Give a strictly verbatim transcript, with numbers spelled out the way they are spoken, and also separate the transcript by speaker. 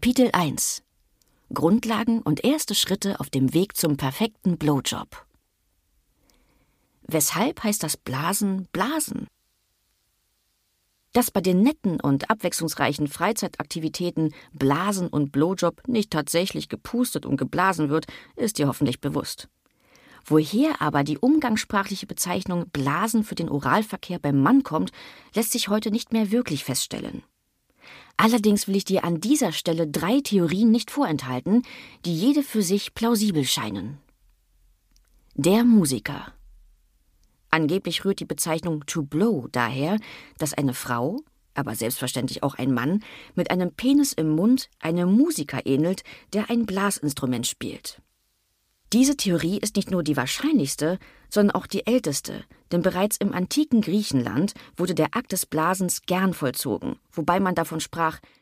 Speaker 1: Kapitel eins. Grundlagen und erste Schritte auf dem Weg zum perfekten Blowjob. Weshalb heißt das Blasen Blasen? Dass bei den netten und abwechslungsreichen Freizeitaktivitäten Blasen und Blowjob nicht tatsächlich gepustet und geblasen wird, ist dir hoffentlich bewusst. Woher aber die umgangssprachliche Bezeichnung Blasen für den Oralverkehr beim Mann kommt, lässt sich heute nicht mehr wirklich feststellen. Allerdings will ich dir an dieser Stelle drei Theorien nicht vorenthalten, die jede für sich plausibel scheinen. Der Musiker. Angeblich rührt die Bezeichnung to blow daher, dass eine Frau, aber selbstverständlich auch ein Mann, mit einem Penis im Mund einem Musiker ähnelt, der ein Blasinstrument spielt. Diese Theorie ist nicht nur die wahrscheinlichste, sondern auch die älteste, denn bereits im antiken Griechenland wurde der Akt des Blasens gern vollzogen, wobei man davon sprach,